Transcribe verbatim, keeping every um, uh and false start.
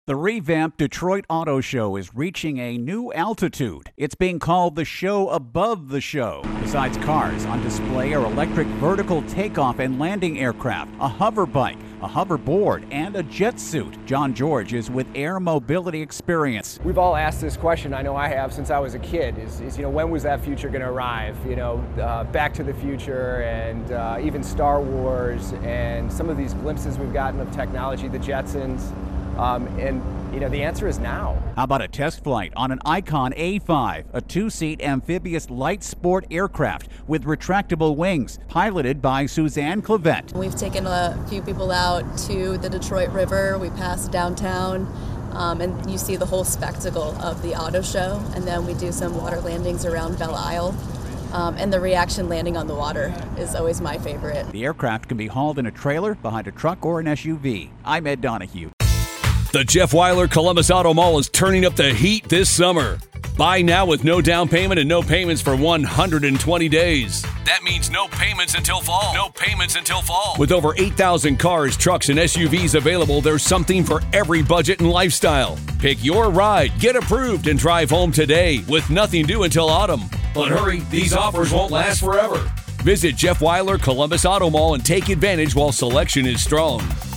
The revamped Detroit Auto Show is reaching a new altitude. It's being called the show above the show. Besides cars, on display are electric vertical takeoff and landing aircraft, a hover bike, a hoverboard, and a jet suit. John George is with Air Mobility Experience. We've all asked this question, I know I have since I was a kid, is, is you know, when was that future going to arrive? You know, uh, Back to the Future and uh, even Star Wars and some of these glimpses we've gotten of technology, the Jetsons. Um, and, you know, the answer is now. How about a test flight on an Icon A five, a two-seat amphibious light sport aircraft with retractable wings, piloted by Suzanne Clavette. We've taken a few people out to the Detroit River. We passed downtown, um, and you see the whole spectacle of the auto show. And then we do some water landings around Belle Isle. Um, and the reaction landing on the water is always my favorite. The aircraft can be hauled in a trailer, behind a truck, or an S U V. I'm Ed Donahue. The Jeff Weiler Columbus Auto Mall is turning up the heat this summer. Buy now with no down payment and no payments for one hundred twenty days. That means no payments until fall. No payments until fall. With over eight thousand cars, trucks, and S U Vs available, there's something for every budget and lifestyle. Pick your ride, get approved, and drive home today with nothing due until autumn. But hurry, these offers won't last forever. Visit Jeff Weiler Columbus Auto Mall and take advantage while selection is strong.